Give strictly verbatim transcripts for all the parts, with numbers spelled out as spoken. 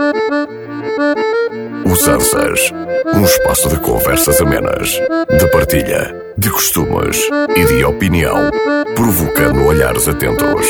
Usanças, um espaço de conversas amenas, de partilha, de costumes e de opinião, provocando olhares atentos.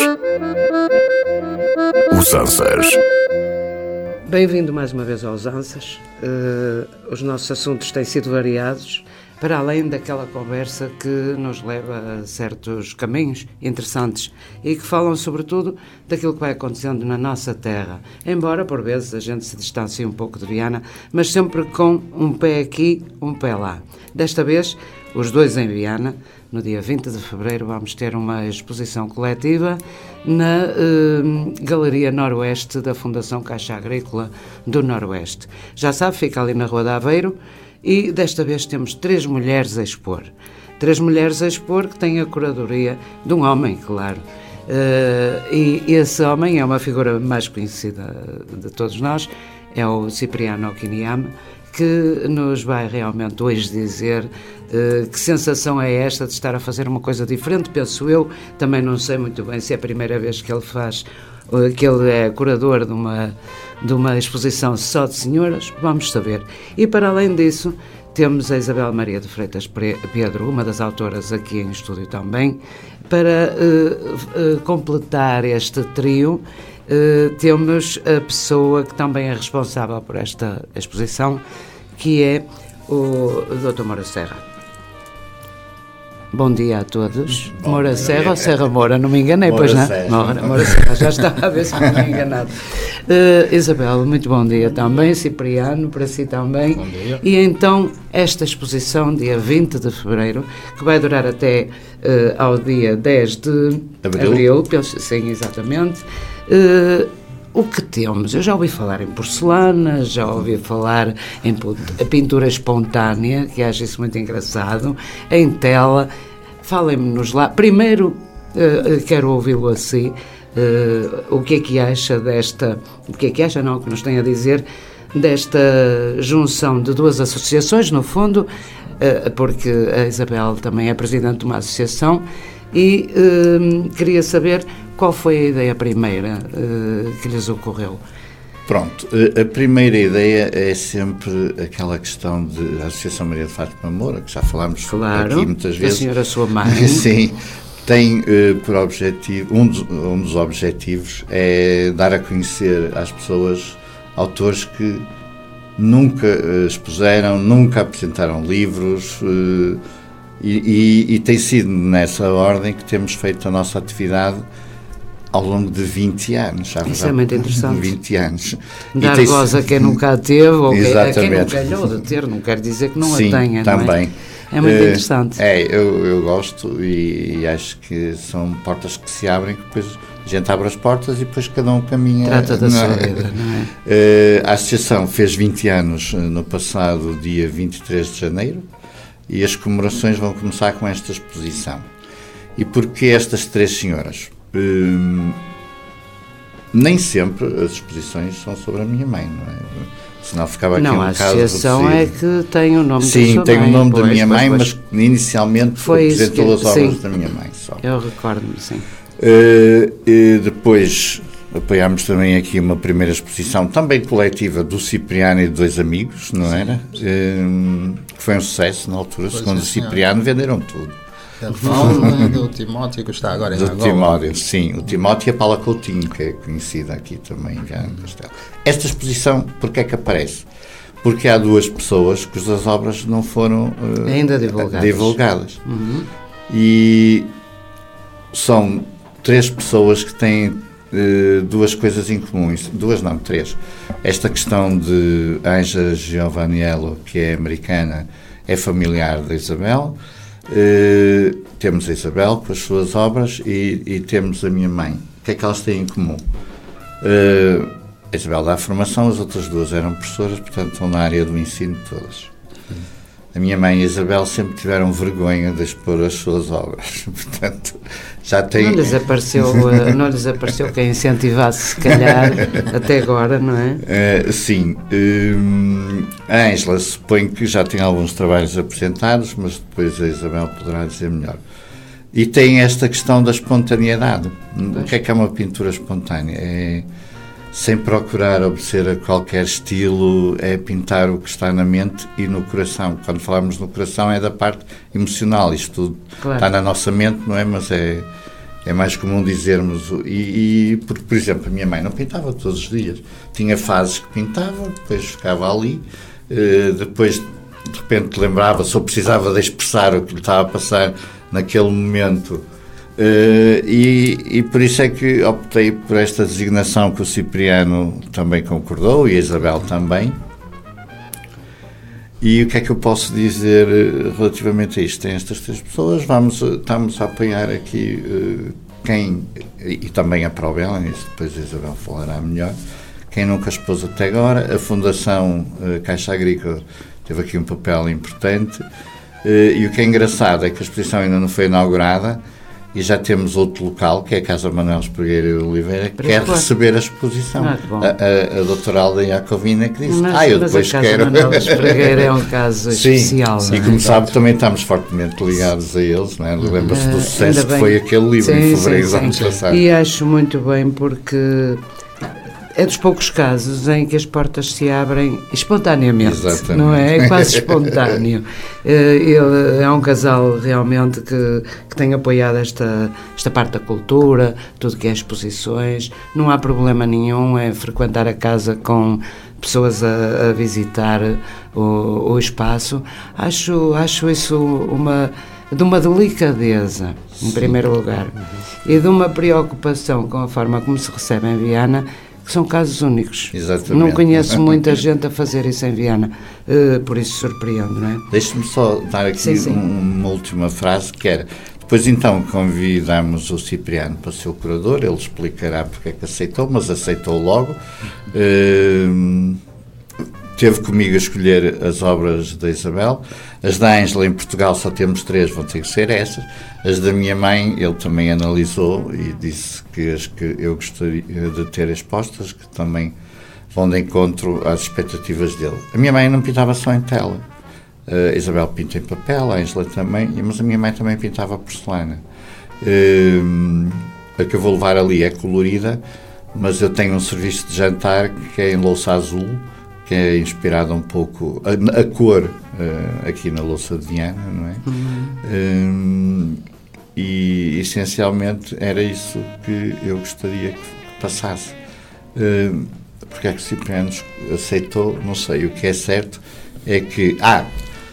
Usanças. Bem-vindo mais uma vez aos Usanças. Uh, os nossos assuntos têm sido variados, para além daquela conversa que nos leva a certos caminhos interessantes e que falam sobretudo daquilo que vai acontecendo na nossa terra, embora por vezes a gente se distancie um pouco de Viana, mas sempre com um pé aqui, um pé lá. Desta vez, os dois em Viana. No dia vinte de fevereiro vamos ter uma exposição coletiva na eh, Galeria Noroeste da Fundação Caixa Agrícola do Noroeste. Já sabe, fica ali na Rua de Aveiro. E desta vez temos três mulheres a expor. Três mulheres a expor que têm a curadoria de um homem, claro. Uh, e esse homem é uma figura mais conhecida de todos nós, é o Cipriano Okiniama, que nos vai realmente hoje dizer uh, que sensação é esta de estar a fazer uma coisa diferente, penso eu. Também não sei muito bem se é a primeira vez que ele faz, uh, que ele é curador de uma... de uma exposição só de senhoras, vamos saber. E para além disso, temos a Isabel Maria de Freitas Pedro, uma das autoras aqui em estúdio também, para uh, uh, completar este trio. Uh, temos a pessoa que também é responsável por esta exposição, que é o doutor Moura Serra. Bom dia a todos. Bom, Moura Serra ou Serra Moura? Não me enganei, Moura pois não? Serra. Moura, Moura Serra, já estava a ver se me tinha enganado. Uh, Isabel, muito bom dia também. Cipriano, para si também. Bom dia. E então, esta exposição, dia vinte de fevereiro, que vai durar até uh, ao dia dez de abril, abril penso, sim, exatamente. Uh, O que temos? Eu já ouvi falar em porcelana, já ouvi falar em pintura espontânea, que acho isso muito engraçado, em tela. Falem-nos lá. Primeiro, uh, quero ouvi-lo assim, uh, o que é que acha desta, o que é que acha, não, o que nos tem a dizer, desta junção de duas associações, no fundo, uh, porque a Isabel também é presidente de uma associação, e uh, queria saber qual foi a ideia primeira uh, que lhes ocorreu. Pronto, a primeira ideia é sempre aquela questão de a Associação Maria de Fátima Moura, que já falámos claro, aqui muitas vezes. A senhora sua mãe. Sim, tem uh, por objetivo, um dos, um dos objetivos é dar a conhecer às pessoas autores que nunca uh, expuseram, nunca apresentaram livros, uh, e, e, e tem sido nessa ordem que temos feito a nossa atividade ao longo de vinte anos. Já Isso é muito interessante. vinte anos. Dar tem... voz a quem nunca a teve, ou Exatamente. a quem não calhou de ter, não quer dizer que não Sim, a tenha. também. Não é? É muito uh, interessante. É, eu, eu gosto e, e acho que são portas que se abrem, que depois a gente abre as portas e depois cada um caminha. Trata da sua vida, não é? Uh, a associação fez vinte anos no passado dia vinte e três de janeiro e as comemorações vão começar com esta exposição. E porquê estas três senhoras? Hum, nem sempre as exposições são sobre a minha mãe, não é? Senão ficava aqui não, um caso a associação é que tem o nome sim, da sua tem mãe. o nome pois, da minha pois, mãe, pois. mas inicialmente foi apresentou que, as obras sim, da minha mãe só. Eu recordo-me, sim. Uh, e depois apoiámos também aqui uma primeira exposição, também coletiva, do Cipriano e de dois amigos, não sim, era? Sim. Uh, que foi um sucesso na altura, pois segundo é, o Cipriano, venderam tudo. Ele do Timóteo, que está agora em Do Angola. Timóteo, sim. O Timóteo e a Paula Coutinho, que é conhecida aqui também, já em Castelo. Esta exposição, porquê é que aparece? Porque há duas pessoas cujas obras não foram uh, ainda divulgadas. divulgadas. Uhum. E são três pessoas que têm uh, duas coisas em comum. Duas não, três. Esta questão de Anja Giovaniello, que é americana, é familiar da Isabel. Uh, temos a Isabel com as suas obras e, e temos a minha mãe. O que é que elas têm em comum? Uh, a Isabel dá a formação, as outras duas eram professoras, portanto estão na área do ensino todas. A minha mãe e a Isabel sempre tiveram vergonha de expor as suas obras, portanto já tem... Não lhes apareceu, não lhes apareceu quem incentivasse, se calhar, até agora, não é? Uh, sim. Uh, a Ângela supõe que já tem alguns trabalhos apresentados, mas depois a Isabel poderá dizer melhor. E tem esta questão da espontaneidade. Pois. O que é que é uma pintura espontânea? É sem procurar obedecer a qualquer estilo, é pintar o que está na mente e no coração. Quando falamos no coração é da parte emocional, isto tudo claro. Está na nossa mente, não é? Mas é, é mais comum dizermos, e, e porque, por exemplo, a minha mãe não pintava todos os dias, tinha fases que pintava, depois ficava ali, eh, depois de repente lembrava-se ou precisava de expressar o que lhe estava a passar naquele momento. Uh, e, e por isso é que optei por esta designação que o Cipriano também concordou e a Isabel também. E o que é que eu posso dizer relativamente a isto? Tem estas três pessoas, vamos, estamos a apoiar aqui uh, quem, e também a Probela, isso depois a Isabel falará melhor, quem nunca expôs até agora. A Fundação uh, Caixa Agrícola teve aqui um papel importante, uh, e o que é engraçado é que a exposição ainda não foi inaugurada, e já temos outro local, que é a Casa Manuel Espregueira e Oliveira, que quer receber a exposição. Ah, a, a, a doutora Alda Jacovina que disse, mas, ah, eu depois mas a quero... Casa Manuel Espregueira é um caso Sim, especial. Sim, e como sabe, também estamos fortemente ligados a eles, não é? Lembra-se do sucesso que foi aquele livro, sim, em fevereiro do ano passado. E acho muito bem, porque é dos poucos casos em que as portas se abrem espontaneamente. Exatamente. Não é? É quase espontâneo. Ele é um casal realmente que, que tem apoiado esta, esta parte da cultura, tudo que é exposições. Não há problema nenhum em frequentar a casa com pessoas a, a visitar o, o espaço. Acho, acho isso uma, de uma delicadeza, em Sim. primeiro lugar, uhum. e de uma preocupação com a forma como se recebe em Viana, que são casos únicos. Exatamente. Não conheço muita gente a fazer isso em Viana, uh, por isso surpreende, não é? Deixe-me só dar aqui sim, sim. Um, uma última frase, que era, depois então convidamos o Cipriano para ser o curador, ele explicará porque é que aceitou, mas aceitou logo. Uh, teve comigo a escolher as obras da Isabel. As da Ângela, em Portugal só temos três, vão ter que ser essas. As da minha mãe, ele também analisou e disse que as que eu gostaria de ter expostas, que também vão de encontro às expectativas dele. A minha mãe não pintava só em tela. A Isabel pinta em papel, a Ângela também, mas a minha mãe também pintava porcelana. A que eu vou levar ali é colorida, mas eu tenho um serviço de jantar que é em louça azul, que é inspirada um pouco, a, a cor uh, aqui na louça de Viana, não é? Uhum. Um, e essencialmente era isso que eu gostaria que passasse. Um, porque é que Cipriano aceitou? Não sei. O que é certo é que, ah,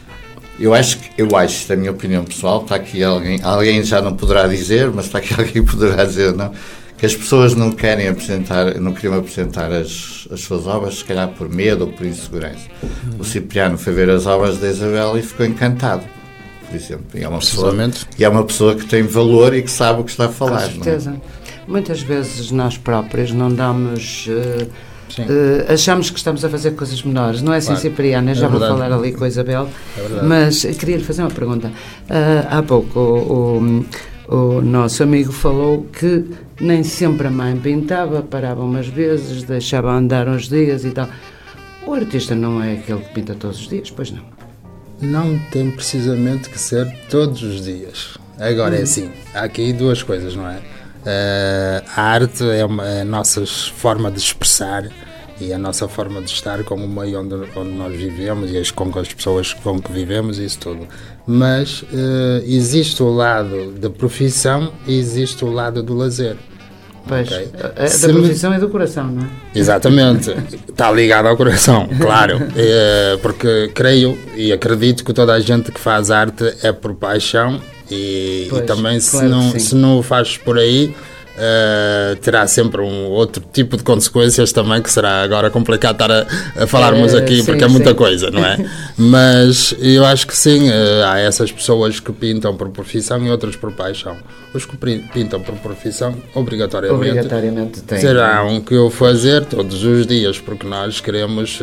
eu acho, que, eu acho, isto é a minha opinião pessoal, está aqui alguém, alguém já não poderá dizer, mas está aqui alguém que poderá dizer, não, que as pessoas não querem apresentar, não queriam apresentar as, as suas obras, se calhar por medo ou por insegurança. Uhum. O Cipriano foi ver as obras da Isabel e ficou encantado, por exemplo. E é uma pessoa, e é uma pessoa que tem valor e que sabe o que está a falar. Com certeza. Não é? Muitas vezes nós próprios não damos... Uh, uh, achamos que estamos a fazer coisas menores. Não é assim, claro. Cipriano? Eu já é vou falar ali com a Isabel. É mas queria-lhe fazer uma pergunta. Uh, há pouco o... o O nosso amigo falou que nem sempre a mãe pintava, parava umas vezes, deixava andar uns dias e tal. O artista não é aquele que pinta todos os dias, pois não? Não tem precisamente que ser todos os dias. Agora hum. é assim, há aqui duas coisas, não é? Uh, a arte é uma, é a nossa forma de expressar e a nossa forma de estar com o meio onde, onde nós vivemos e as, com as pessoas com que vivemos e isso tudo. Mas uh, existe o lado da profissão e existe o lado do lazer. Pois, okay? A, a da profissão me... é do coração, não é? Exatamente, está ligado ao coração, claro, é, porque creio e acredito que toda a gente que faz arte é por paixão e, pois, e também se, claro não, se não o faz por aí, Uh, terá sempre um outro tipo de consequências também, que será agora complicado estar a, a falarmos aqui, uh, sim, porque é muita sim. coisa, não é? Mas eu acho que sim, uh, há essas pessoas que pintam por profissão e outras por paixão. Os que pintam por profissão, obrigatoriamente, obrigatoriamente tem. Terão que o fazer todos os dias, porque nós queremos, uh,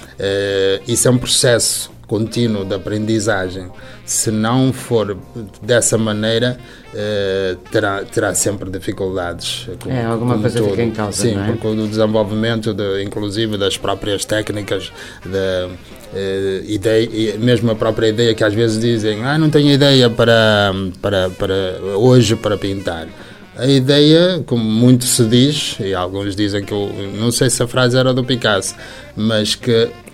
uh, isso é um processo contínuo de aprendizagem. Se não for dessa maneira, eh, terá, terá sempre dificuldades. Com, é, alguma coisa tudo. Fica em causa, sim, não é? Porque o desenvolvimento, de, inclusive, das próprias técnicas, de, eh, ideia, mesmo a própria ideia que às vezes dizem, ah, não tenho ideia para, para, para hoje para pintar. A ideia, como muito se diz, e alguns dizem que eu não sei se a frase era do Picasso, mas que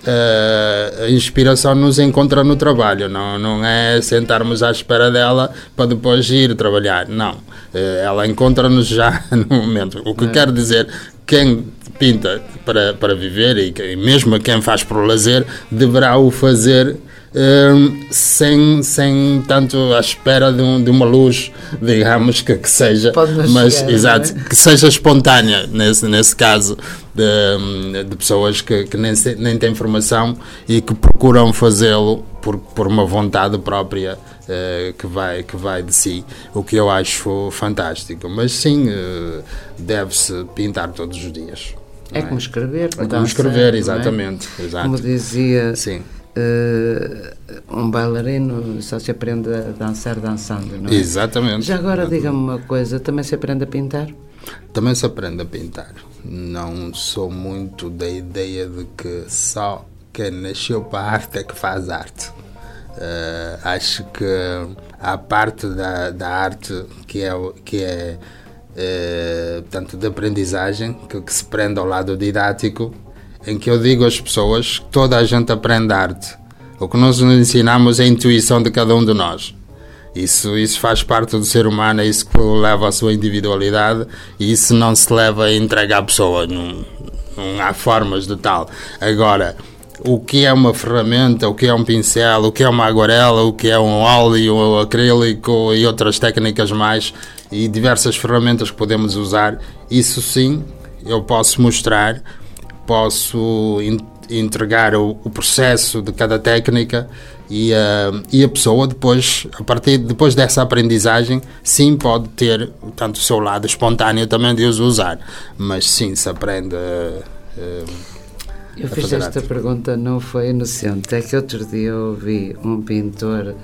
uh, a inspiração nos encontra no trabalho, não, não é sentarmos à espera dela para depois ir trabalhar, não. Uh, ela encontra-nos já no momento. O que é. Quer dizer, quem pinta para, para viver e, e mesmo quem faz por lazer, deverá o fazer Um, sem, sem tanto à espera de, um, de uma luz, digamos, que, que seja, mas chegar, exato, é? Que seja espontânea, nesse, nesse caso, de, de pessoas que, que nem, nem têm formação e que procuram fazê-lo por, por uma vontade própria uh, que, vai, que vai de si, o que eu acho fantástico. Mas sim, uh, deve-se pintar todos os dias. É, é como escrever, é como escrever, exatamente, é? Exato. Como dizia. Sim. Uh, um bailarino só se aprende a dançar dançando, não é? Exatamente. Já agora diga-me uma coisa, também se aprende a pintar? Também se aprende a pintar. Não sou muito da ideia de que só quem nasceu para a arte é que faz arte. Uh, acho que há parte da, da arte que é, que é uh, portanto, de aprendizagem, que, que se prende ao lado didático, em que eu digo às pessoas que toda a gente aprende arte. O que nós nos ensinamos é a intuição de cada um de nós. Isso, isso faz parte do ser humano, é isso que leva à sua individualidade e isso não se leva a entregar à pessoa. Não, não há formas de tal. Agora, o que é uma ferramenta, o que é um pincel, o que é uma aguarela, o que é um óleo, o acrílico e outras técnicas mais e diversas ferramentas que podemos usar, isso sim eu posso mostrar, posso entregar o, o processo de cada técnica e, uh, e a pessoa depois, a partir depois dessa aprendizagem, sim pode ter tanto o seu lado espontâneo também de os usar, mas sim se aprende uh, uh, eu fiz esta arte. Pergunta, não foi inocente, é que outro dia eu ouvi um pintor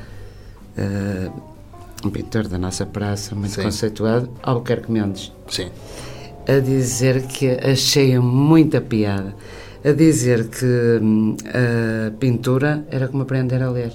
uh, um pintor da nossa praça muito sim. conceituado, Albuquerque Mendes, sim. a dizer que achei muita piada, a dizer que hum, a pintura era como aprender a ler.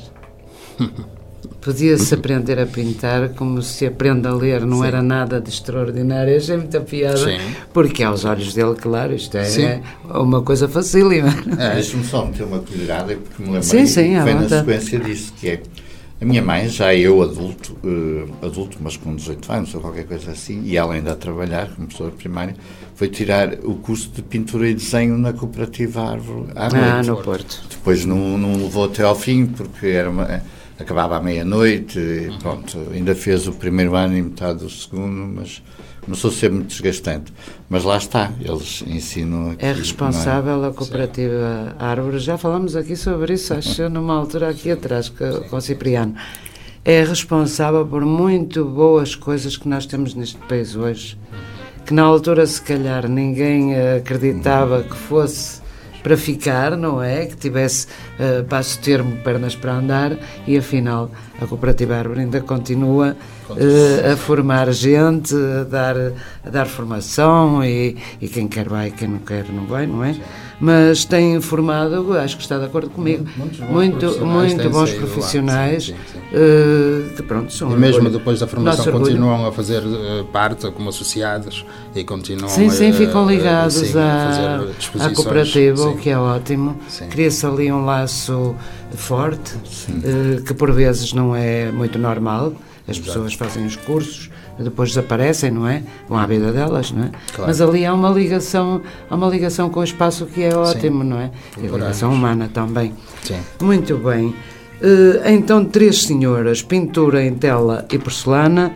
Podia-se aprender a pintar como se aprende a ler, não Sim. era nada de extraordinário. Achei muita piada, Sim. porque aos olhos dele, claro, isto é sim. uma coisa facílima. É, Deixa-me só meter uma colherada, porque me lembrei sim, sim, que vem na sequência disso, que é a minha mãe, já eu adulto, uh, adulto, mas com dezoito anos ou qualquer coisa assim, e ela ainda a trabalhar como professora primária, foi tirar o curso de pintura e desenho na cooperativa Árvore à noite. Ah, no Porto. Depois não, não levou até ao fim, porque era uma, acabava à meia-noite, e pronto, ainda fez o primeiro ano e metade do segundo, mas começou a ser muito desgastante. Mas lá está, eles ensinam aqui. É responsável é? a cooperativa Sim. Árvore, já falamos aqui sobre isso, acho numa altura aqui atrás, com, com o Cipriano. É responsável por muito boas coisas que nós temos neste país hoje, que na altura se calhar ninguém acreditava que fosse para ficar, não é? Que tivesse, uh, passo termo, pernas para andar, e afinal a cooperativa Árvore ainda continua uh, a formar gente, a dar, a dar formação, e, e quem quer vai, quem não quer não vai, não é? Mas tem formado, acho que está de acordo comigo, muitos bons muito, profissionais, muito bons profissionais sim, sim, sim. Uh, que pronto, são e mesmo orgulho, depois da formação continuam a fazer uh, parte como associados e continuam sim, sim, a, ficam ligados uh, sim, à, à cooperativa, sim. o que é ótimo. Sim. Cria-se ali um laço forte, uh, que por vezes não é muito normal. As Exato. Pessoas fazem os cursos, depois desaparecem, não é? Vão à vida delas, não é? Claro. Mas ali há uma ligação, há uma ligação com o espaço que é ótimo, Sim. não é? E a ligação humana também. Sim. Muito bem. Uh, então, três senhoras, pintura em tela e porcelana,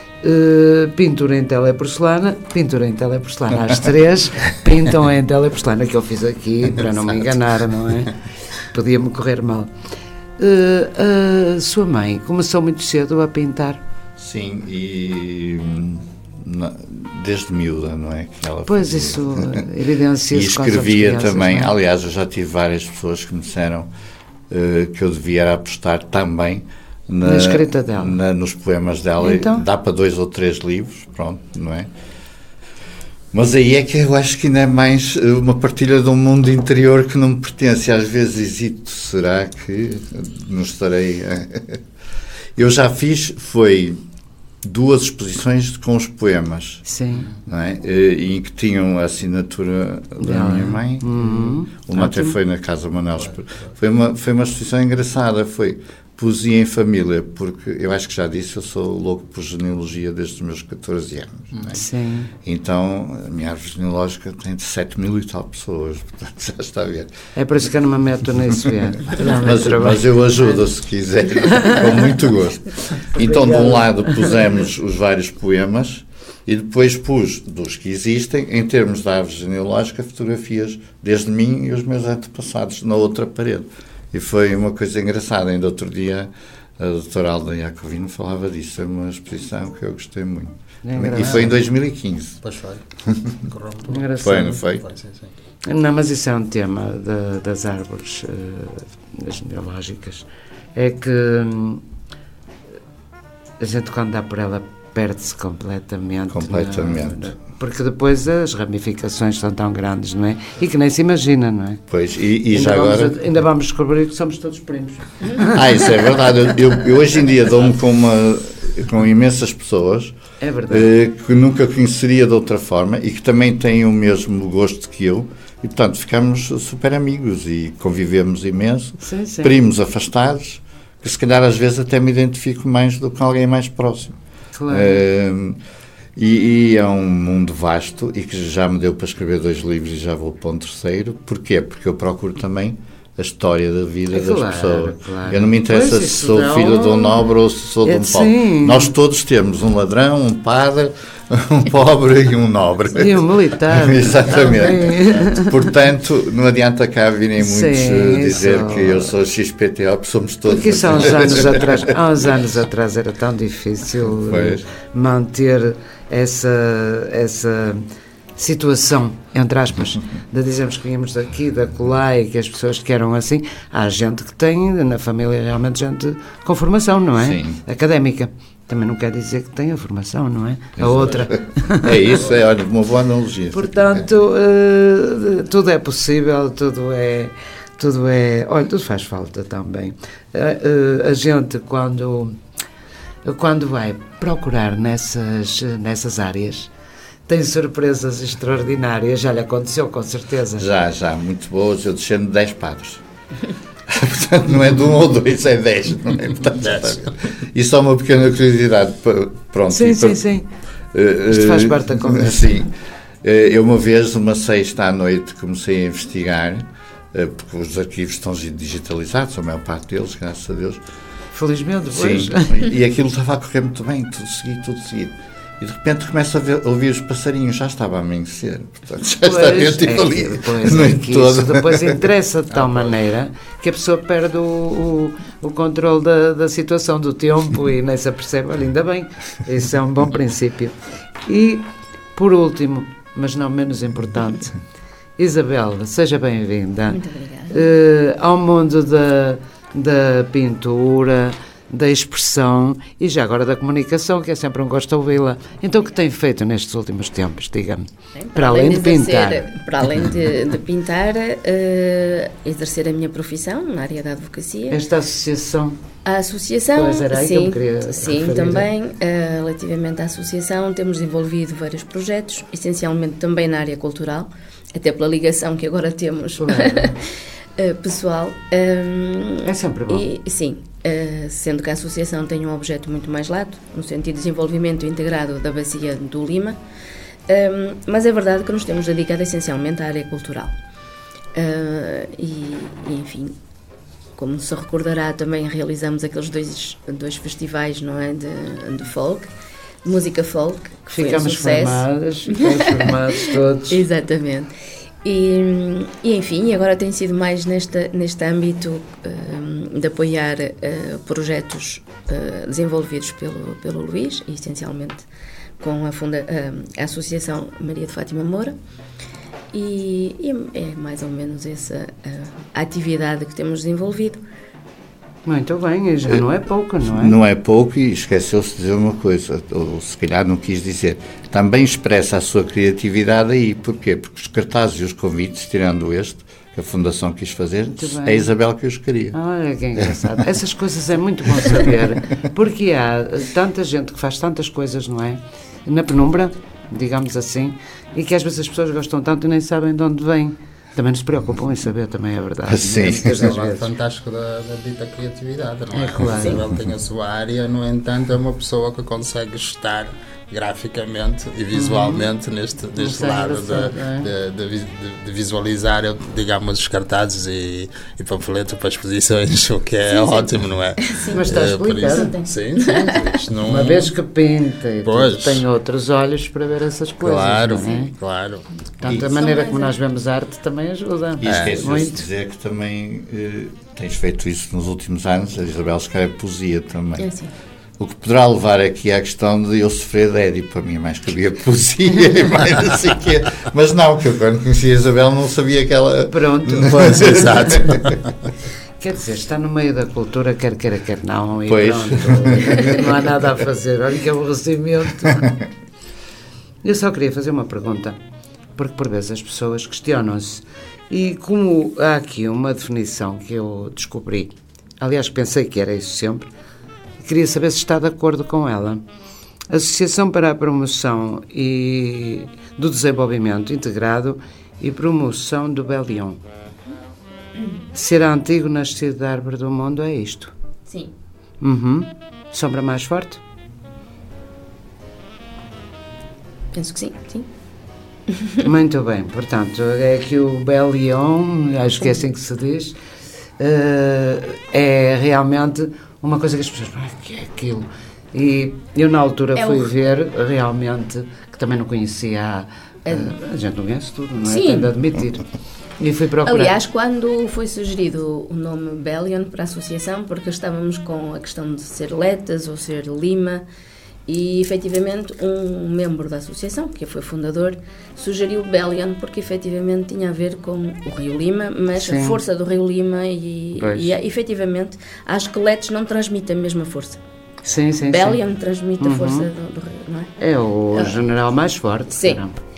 uh, pintura em tela e porcelana, pintura em tela e porcelana. As três pintam em tela e porcelana, que eu fiz aqui para não me enganar, não é? Podia-me correr mal. Uh, a sua mãe começou muito cedo a pintar? Sim, e na, desde miúda, não é? Que ela pois, fazia. Isso evidencia-se. E escrevia crianças, também, é? Aliás, eu já tive várias pessoas que me disseram uh, que eu devia apostar também na, na escrita dela, na, nos poemas dela, então? Dá para dois ou três livros, pronto, não é? Mas aí é que eu acho que ainda é mais uma partilha de um mundo interior que não me pertence. Às vezes hesito, será que não estarei... Eu já fiz, foi duas exposições com os poemas. Sim. Não é? E, e que tinham a assinatura da ah, minha mãe. Uhum. Uma até foi na Casa Manuel. Foi uma, foi uma exposição engraçada. Foi poesia em família, porque eu acho que já disse, eu sou louco por genealogia desde os meus catorze anos. Não é? Sim. Então, a minha árvore genealógica tem de sete mil e tal pessoas, portanto, já está a ver. É por isso que eu não me meto nisso. mas, mas eu ajudo, se quiser, com muito gosto. Então, de um lado, pusemos os vários poemas e depois pus, dos que existem, em termos de árvore genealógica, fotografias desde mim e os meus antepassados na outra parede. E foi uma coisa engraçada. Ainda outro dia a doutora Alda Iacovino falava disso. É uma exposição que eu gostei muito. É e foi em dois mil e quinze. Pois foi. Foi, não foi? foi sim, sim. Não, mas isso é um tema de, das árvores uh, genealógicas. É que hum, a gente, quando dá por ela, perde-se completamente. Completamente. Na, na, porque depois as ramificações são tão grandes, não é? E que nem se imagina, não é? Pois, e, e ainda já vamos, agora... Ainda vamos descobrir que somos todos primos. Ah, isso é verdade. Eu, eu hoje em dia dou-me com, uma, com imensas pessoas é verdade. Eh, que nunca conheceria de outra forma e que também têm o mesmo gosto que eu. E, portanto, ficamos super amigos e convivemos imenso. Sim, sim. Primos afastados, que se calhar às vezes até me identifico mais do que alguém mais próximo. Claro. Eh, E, e é um mundo vasto e que já me deu para escrever dois livros e já vou para um terceiro. Porquê? Porque eu procuro também a história da vida é das claro, pessoas. Claro. Eu não me interessa pois, se sou não... filho de um nobre ou se sou é, de um pobre. sim. Nós todos temos um ladrão, um padre, um pobre e um nobre. E um militar. Exatamente. Portanto, não adianta cá virem muitos sim, dizer só... que eu sou X P T O, porque somos todos. Porque isso há uns anos atrás, há uns anos atrás era tão difícil pois. manter essa, essa situação, entre aspas, de dizermos que vínhamos daqui, da colá e que as pessoas que eram assim. Há gente que tem na família realmente gente com formação, não é? Sim. Académica. Também não quer dizer que tenha formação, não é? A outra. É isso, é olha, uma boa analogia. Portanto, uh, tudo é possível, tudo é, tudo é... Olha, tudo faz falta também. Uh, uh, a gente, quando, quando vai procurar nessas, nessas áreas, tem surpresas extraordinárias. Já lhe aconteceu, com certeza. Já, já, muito boas. Eu descendo de dez padres. Portanto, não é de um ou dois, é dez. Não é? Portanto, isso é uma pequena curiosidade. Pronto, sim, sim, para, sim. Uh, Isto faz parte da conversa. Sim. Uh, eu, uma vez, uma sexta à noite, comecei a investigar, uh, porque os arquivos estão digitalizados, a maior parte deles, graças a Deus. Felizmente, pois. Sim. E aquilo estava a correr muito bem, tudo seguido, tudo seguido. E de repente começa a, ver, a ouvir os passarinhos, já estava a amanhecer, portanto já pois, está eu tipo é, ali depois, é que isso depois interessa de tal maneira que a pessoa perde o, o, o controle da, da situação, do tempo e nem se apercebe. Olha, ainda bem, isso é um bom princípio. E por último, mas não menos importante, Isabel, seja bem-vinda. Muito obrigada. Uh, ao mundo da, da pintura, da expressão e já agora da comunicação, que é sempre um gosto de ouvi-la. Então, o que tem feito nestes últimos tempos, diga-me? Bem, para, para além de, de pintar. Exercer, para além de, de pintar, uh, exercer a minha profissão na área da advocacia. Esta associação? A associação, pois era aí sim, que eu me queria sim referir. também, uh, relativamente à associação, temos desenvolvido vários projetos, essencialmente também na área cultural, até pela ligação que agora temos uh, pessoal. Um, é sempre bom. E, sim. Uh, sendo que a associação tem um objeto muito mais lato, no sentido de desenvolvimento integrado da bacia do Lima, um, mas é verdade que nos temos dedicado essencialmente à área cultural. Uh, e, e, enfim, como se recordará, também realizamos aqueles dois, dois festivais, não é, de, de folk, de música folk, que ficamos foi um sucesso. Formadas, ficamos formados todos. Exatamente. E, e enfim, agora tem sido mais nesta, neste âmbito um, de apoiar uh, projetos uh, desenvolvidos pelo, pelo Luís, e essencialmente com a, funda, uh, a Associação Maria de Fátima Moura, e, e é mais ou menos essa uh, a atividade que temos desenvolvido. Muito bem, já não é pouco, não é? Não é pouco, e esqueceu-se de dizer uma coisa, ou se calhar não quis dizer. Também expressa a sua criatividade aí. Porquê? Porque os cartazes e os convites, tirando este, que a Fundação quis fazer, é a Isabel que os queria. Olha que engraçado. Essas coisas é muito bom saber, porque há tanta gente que faz tantas coisas, não é? Na penumbra, digamos assim, e que às vezes as pessoas gostam tanto e nem sabem de onde vem. Também nos preocupam em saber, também é verdade. Sim. Isso é o lado fantástico da, da dita criatividade, não é? É claro. A Isabel tem a sua área, no entanto, é uma pessoa que consegue estar graficamente e visualmente uhum. neste, neste lado de, é? de, de, de, de visualizar, digamos, os cartazes e, e panfletos para exposições, o que é sim, ótimo, sim. não é? Sim. Mas está explicado. Sim, sim. Isto não... Uma vez que pinta e tem outros olhos para ver essas coisas. Claro, não é? claro. Portanto, a maneira como nós vemos a arte também ajuda. E esquece-se de dizer que também eh, tens feito isso nos últimos anos. A Isabel escreve poesia também. É sim. O que poderá levar aqui à questão de eu sofrer de Édipo. Para mim, mais que havia poesia e mais assim que é. Mas não, que eu quando conheci a Isabel não sabia que ela... Pronto. Pois, exato. Quer dizer, está no meio da cultura, quer queira, quer não, e pois. Pronto. Não há nada a fazer. Olha que aborrecimento. Eu só queria fazer uma pergunta, porque por vezes as pessoas questionam-se. E como há aqui uma definição que eu descobri, aliás, pensei que era isso sempre, queria saber se está de acordo com ela. Associação para a Promoção e do Desenvolvimento Integrado e Promoção do Belion. Ser antigo nascido da árvore do mundo é isto? Sim. Uhum. Sombra mais forte? Penso que sim, sim. Muito bem, portanto, é que o Belion, acho que é assim que se diz, é realmente uma coisa que as pessoas falam, que é aquilo? E eu na altura é fui o... ver, realmente, que também não conhecia, é... a gente não conhece tudo, não é? Sim. Tem de admitir. E fui procurar. Aliás, quando foi sugerido o nome Belion para a associação, porque estávamos com a questão de ser Letas ou ser Lima, e efetivamente um membro da associação, que foi fundador, sugeriu Belion porque efetivamente tinha a ver com o Rio Lima, mas sim. a força do Rio Lima e, e efetivamente acho que Letes não transmite a mesma força. Sim, sim, Belion sim. transmite uhum. a força do, do Rio, não é? É o ah. general mais forte. Sim.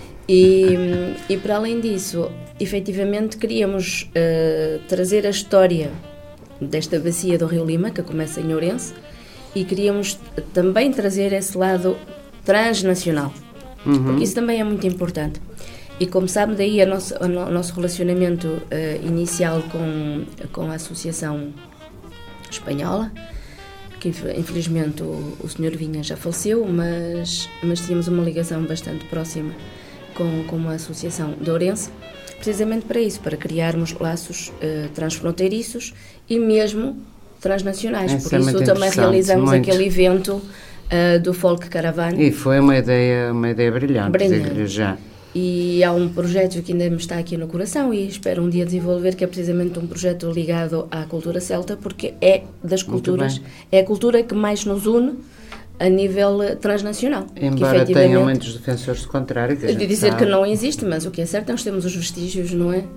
E, e para além disso, efetivamente queríamos uh, trazer a história desta bacia do Rio Lima, que começa em Ourense, e queríamos também trazer esse lado transnacional, uhum. porque isso também é muito importante. E como sabe, daí a nosso, a no, o nosso relacionamento uh, inicial com, com a Associação Espanhola, que infelizmente o, o senhor Vinha já faleceu, mas, mas tínhamos uma ligação bastante próxima com, com a Associação de Ourense, precisamente para isso, para criarmos laços uh, transfronteiriços e mesmo transnacionais. Isso por é isso também realizamos muito. aquele evento uh, do Folk Caravan. E foi uma ideia, uma ideia brilhante, brilhante. já. E há um projeto que ainda me está aqui no coração e espero um dia desenvolver, que é precisamente um projeto ligado à cultura celta, porque é das culturas, é a cultura que mais nos une a nível transnacional. Embora efetivamente, tenham muitos defensores do contrário. Que a gente de dizer sabe. que não existe, mas o que é certo, nós temos os vestígios, não é?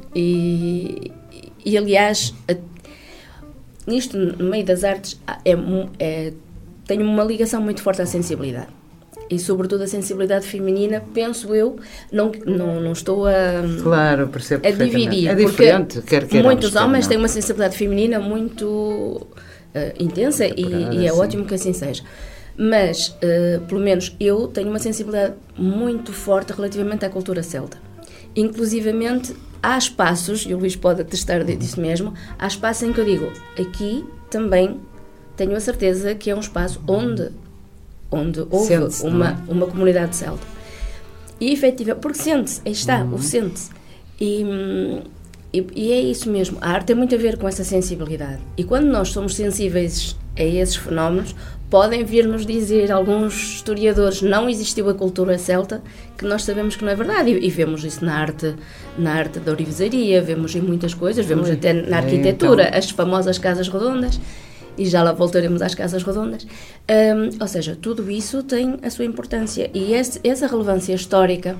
E, e aliás, a, nisto, no meio das artes, é, é, tem uma ligação muito forte à sensibilidade. E, sobretudo, a sensibilidade feminina, penso eu, não, não, não estou a, claro, percebo a dividir. É diferente, quer queiramos, muitos quer homens não. têm uma sensibilidade feminina muito uh, intensa e, e é assim. ótimo que assim seja. Mas, uh, pelo menos, eu tenho uma sensibilidade muito forte relativamente à cultura celta. Inclusivamente, há espaços, e o Luís pode atestar disso mesmo, há espaços em que eu digo, aqui também tenho a certeza que é um espaço onde, onde houve uma, é? uma comunidade celta. E, efetivamente, porque sente-se, aí está, uhum. o sente-se. E, e, e é isso mesmo, a arte tem muito a ver com essa sensibilidade. E quando nós somos sensíveis a esses fenómenos, podem vir-nos dizer, alguns historiadores, não existiu a cultura celta, que nós sabemos que não é verdade. E, e vemos isso na arte, na arte da ourivesaria, vemos em muitas coisas, vemos Ui, até na arquitetura, então... as famosas casas redondas, e já lá voltaremos às casas redondas. Um, ou seja, tudo isso tem a sua importância. E esse, essa relevância histórica,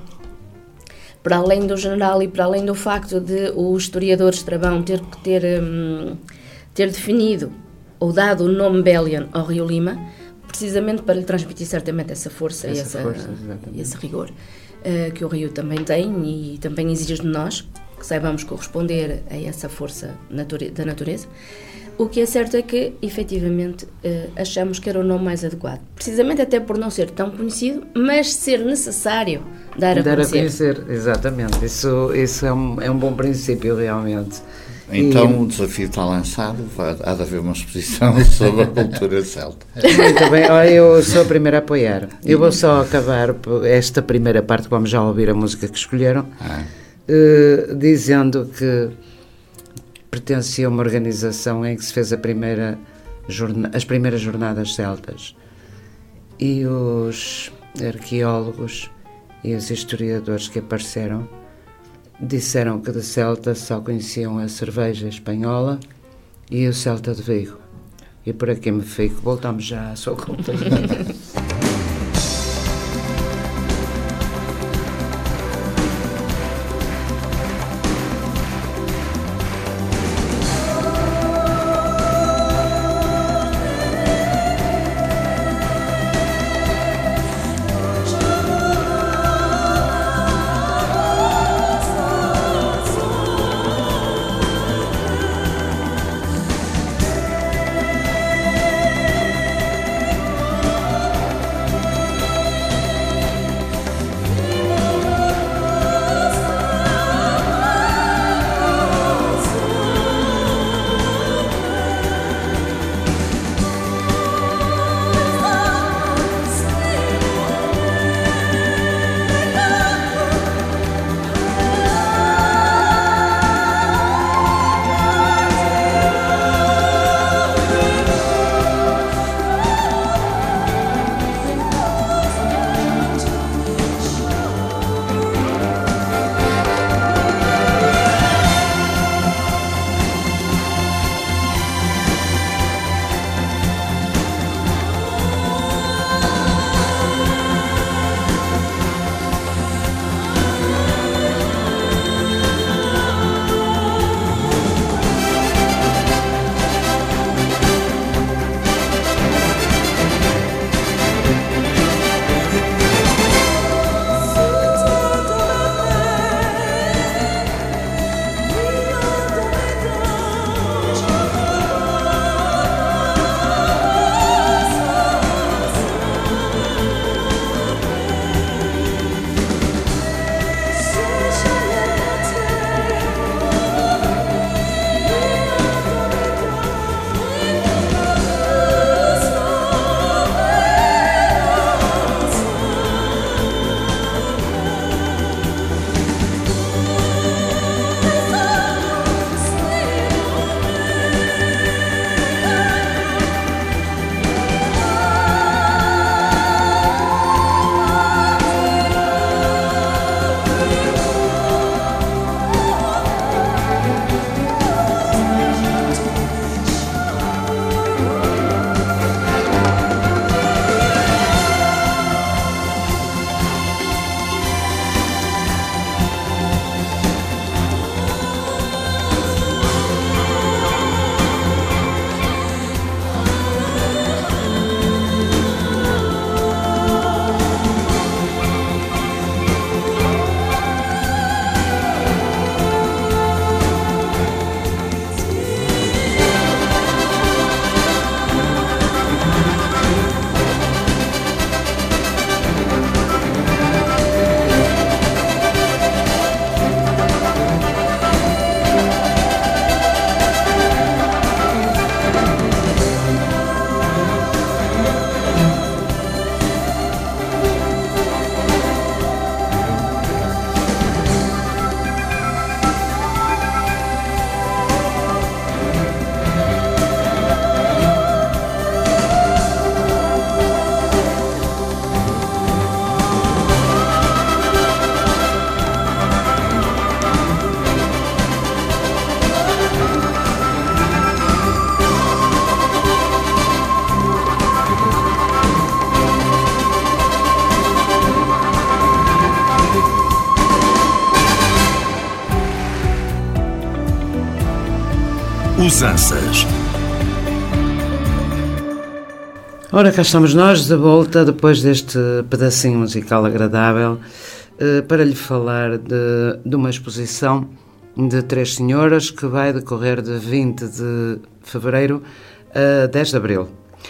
para além do general e para além do facto de os historiadores Travão ter, ter, um, ter definido ou dado o nome Belion ao Rio Lima, precisamente para lhe transmitir certamente essa força, essa e essa, força, esse rigor uh, que o Rio também tem e também exige de nós. que saibamos corresponder a essa força nature- da natureza. O que é certo é que, efetivamente, eh, achamos que era o nome mais adequado. Precisamente até por não ser tão conhecido, mas ser necessário dar a dar conhecer. Dar a conhecer, exatamente. Isso, isso é, um, é um bom princípio, realmente. Então e... o desafio está lançado, há de haver uma exposição sobre a cultura celta. Muito bem, olha, eu sou a primeira a apoiar. Eu vou só acabar esta primeira parte, vamos já ouvir a música que escolheram, ah. uh, dizendo que pertencia a uma organização em que se fez a primeira jorna- as primeiras jornadas celtas, e os arqueólogos e os historiadores que apareceram disseram que de Celta só conheciam a cerveja espanhola e o Celta de Vigo. E por aqui me fico. Voltamos já à sua companhia. Usanças. Ora, cá estamos nós de volta depois deste pedacinho musical agradável para lhe falar de, de uma exposição de Três Senhoras, que vai decorrer de vinte de fevereiro a dez de abril.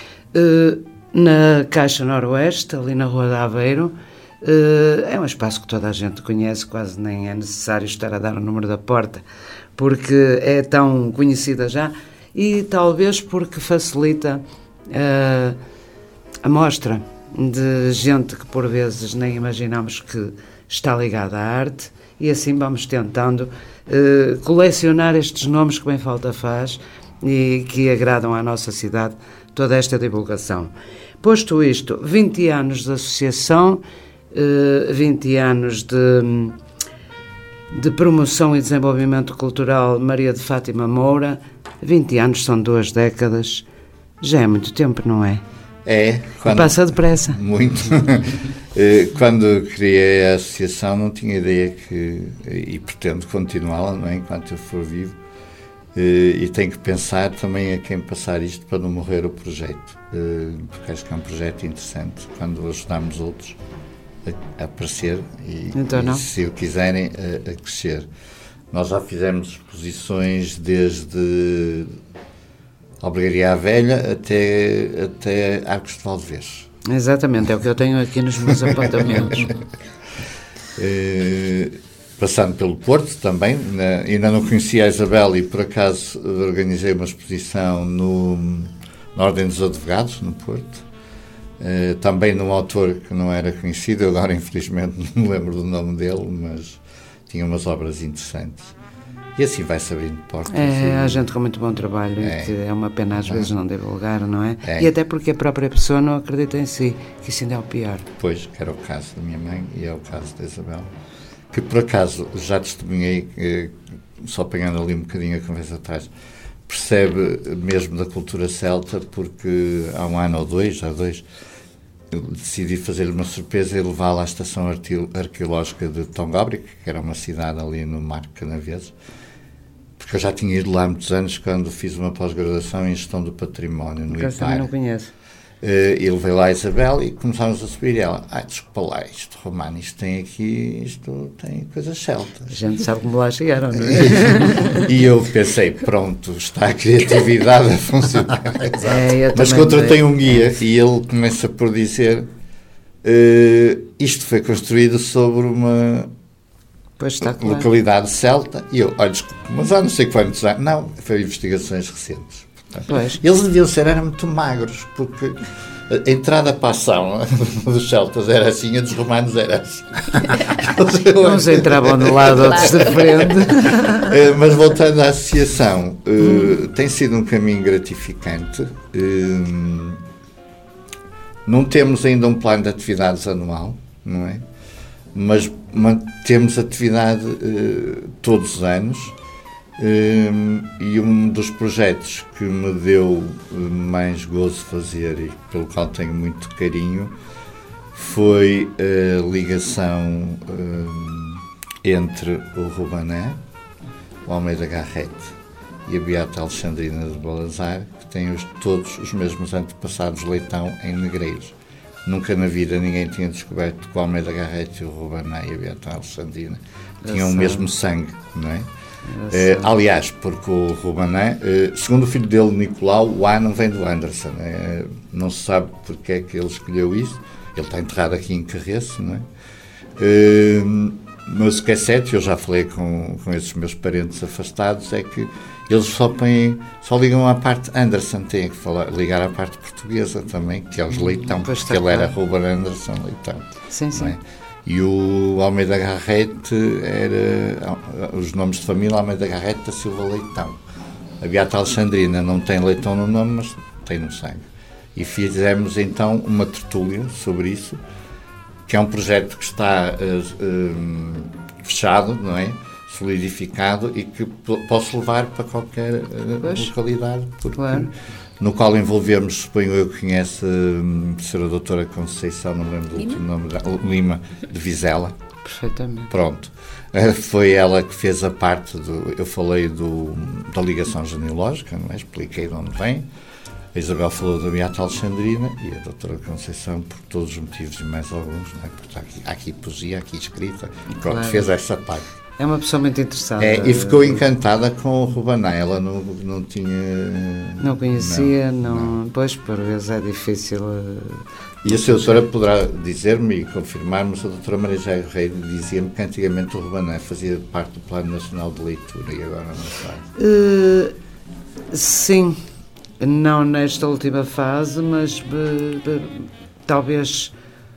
Na Caixa Noroeste, ali na Rua de Aveiro, é um espaço que toda a gente conhece, quase nem é necessário estar a dar o número da porta, porque é tão conhecida já e talvez porque facilita uh, a mostra de gente que por vezes nem imaginamos que está ligada à arte, e assim vamos tentando uh, colecionar estes nomes que bem falta faz e que agradam à nossa cidade, toda esta divulgação. Posto isto, vinte anos de associação, uh, vinte anos de, de promoção e desenvolvimento cultural Maria de Fátima Moura, vinte anos são duas décadas, já é muito tempo, não é? É. Quando, passa depressa. Muito. Quando criei a associação não tinha ideia que, e pretendo continuá-la, não é? Enquanto eu for vivo, e tenho que pensar também a quem passar isto para não morrer o projeto, porque acho que é um projeto interessante, quando ajudamos outros a, a aparecer e, então, e se o quiserem, a, a crescer. Nós já fizemos exposições desde Albergaria à Velha até, até Arcos de Valdevez. Exatamente, é o que eu tenho aqui nos meus apontamentos. eh, passando pelo Porto também, na, ainda não conhecia a Isabel e por acaso organizei uma exposição no, na Ordem dos Advogados, no Porto. Eh, também num autor que não era conhecido, eu agora infelizmente não me lembro do nome dele, mas tinha umas obras interessantes. E assim vai-se abrindo portas. É, e... há gente com muito bom trabalho, é. e que é uma pena às vezes não divulgar, não é? é? E até porque a própria pessoa não acredita em si, que isso ainda é o pior. Pois, que era o caso da minha mãe e é o caso da Isabel. Que por acaso já testemunhei, eh, só pegando ali um bocadinho a conversa atrás, percebe mesmo da cultura celta, porque há um ano ou dois, já dois, eu decidi fazer-lhe uma surpresa e levá-la à estação arqueológica de Tongobric, que era uma cidade ali no Mar Canaveses, porque eu já tinha ido lá há muitos anos quando fiz uma pós-graduação em Gestão do Património no I P A R. Eu também não conheço. Uh, e levei lá a Isabel e começámos a subir e ela, ah, desculpa lá, isto romano, isto tem aqui, isto tem coisas celtas. A gente sabe como lá chegaram, não é? E eu pensei, pronto, está a criatividade a funcionar. É, mas contratei um guia e ele começa por dizer, uh, isto foi construído sobre uma pois está, localidade claro. celta, e eu, olha, desculpa, mas há não sei quantos anos, não, foi investigações recentes. Pois. Eles deviam ser, eram muito magros, porque a entrada para a ação dos celtas era assim, a dos romanos era assim. Uns entravam de lado, outros de frente. Mas voltando à associação, hum. uh, tem sido um caminho gratificante. Uh, não temos ainda um plano de atividades anual, não é? Mas temos atividade uh, todos os anos. Um, e um dos projetos que me deu mais gozo fazer e pelo qual tenho muito carinho foi a ligação um, entre o Rubané, o Almeida Garrett e a Beata Alexandrina de Balazar, que têm os, todos os mesmos antepassados Leitão em Negreiros. Nunca na vida ninguém tinha descoberto que o Almeida Garrett e o Rubané e a Beata Alexandrina tinham o mesmo sangue, não é? Uh, aliás, porque o Rubané, uh, segundo o filho dele, Nicolau, o A não vem do Anderson, uh, não se sabe porque é que ele escolheu isso, ele está enterrado aqui em Carreço, não é? Uh, mas o que é certo, eu já falei com, com esses meus parentes afastados, é que eles só, põem, só ligam à parte Anderson, têm que falar, ligar à parte portuguesa também, que é os Leitão, pois porque ele era Ruben Anderson Leitão. Sim, sim. É? E o Almeida Garrett era, os nomes de família, Almeida Garrett da Silva Leitão. A Beata Alexandrina não tem Leitão no nome, mas tem no sangue. E fizemos então uma tertúlia sobre isso, que é um projeto que está uh, um, fechado, não é? Solidificado e que posso levar para qualquer uh, localidade, porque, claro. No qual envolvemos, suponho eu que conhece a senhora doutora Conceição, não me lembro do último nome, Lima, de Vizela. Perfeitamente. Pronto. Foi ela que fez a parte do... Eu falei do, da ligação genealógica, não é? Expliquei de onde vem. A Isabel falou da Beata Alexandrina e a doutora Conceição, por todos os motivos e mais alguns, não é? Porque há aqui, há aqui poesia, aqui escrita. Pronto, claro. Fez essa parte. É uma pessoa muito interessada. É, e ficou encantada com o Rubaná. Ela não, não tinha... Não conhecia, não, não, não. Pois, por vezes é difícil... E a sua doutora poderá dizer-me e confirmar-me, a doutora Maria Jair Reis dizia-me que antigamente o Rubaná fazia parte do Plano Nacional de Leitura e agora não faz. Uh, sim, não nesta última fase, mas uh, uh, talvez